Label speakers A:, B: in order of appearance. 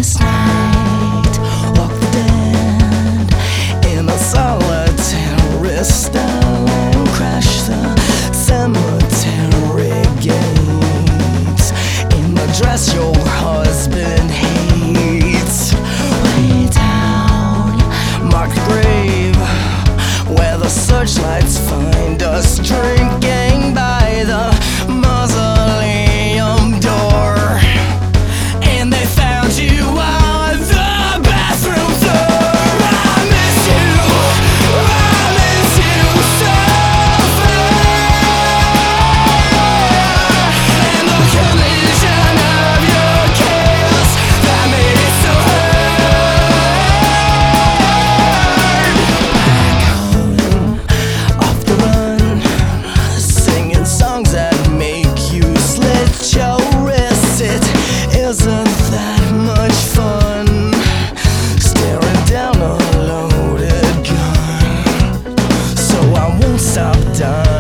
A: last night. Walk the dead in a solitary style and crash the cemetery gates in the dress your husband hates. Way down marked grave where the searchlights find us drinking by the mausoleum door, and they found you on the bathroom floor. I miss you so bad, and the collision of your chaos that made it so hard. Off the run, singing songs that make you slit your wrists. It isn't that much fun staring down a loaded gun, so I won't stop dying.